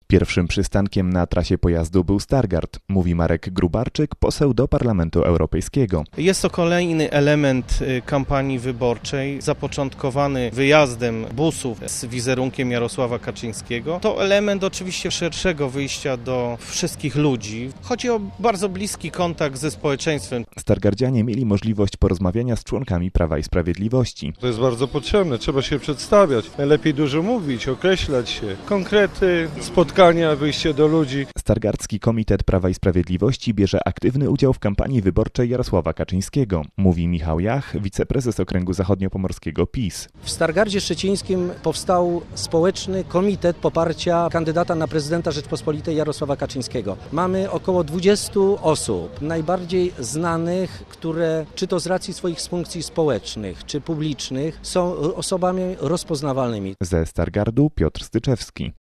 Pierwszym przystankiem na trasie pojazdu był Stargard, mówi Marek Grubarczyk, poseł do Parlamentu Europejskiego. Jest to kolejny element kampanii wyborczej, zapoczątkowany wyjazdem busów z wizerunkiem Jarosława Kaczyńskiego. To element oczywiście szerszego wyjścia do wszystkich ludzi. Chodzi o bardzo bliski kontakt ze społeczeństwem. Stargardzianie mieli możliwość porozmawiania z członkami Prawa i Sprawiedliwości. To jest bardzo potrzebne, trzeba się przedstawiać. Najlepiej dużo mówić, określać się. Konkrety, spotkania, wyjście do ludzi. Stargardzki Komitet Prawa i Sprawiedliwości bierze aktywny udział w kampanii wyborczej Jarosława Kaczyńskiego, mówi Michał Jach, wiceprezes Okręgu Zachodniopomorskiego PiS. W Stargardzie Szczecińskim powstał społeczny komitet poparcia kandydata na prezydenta Rzeczpospolitej Jarosława Kaczyńskiego. Mamy około 20 osób, najbardziej znanych, które czy to z racji swoich funkcji społecznych, czy publicznych są osobami rozpoznawalnymi. Ze Stargardu Piotr Styczewski.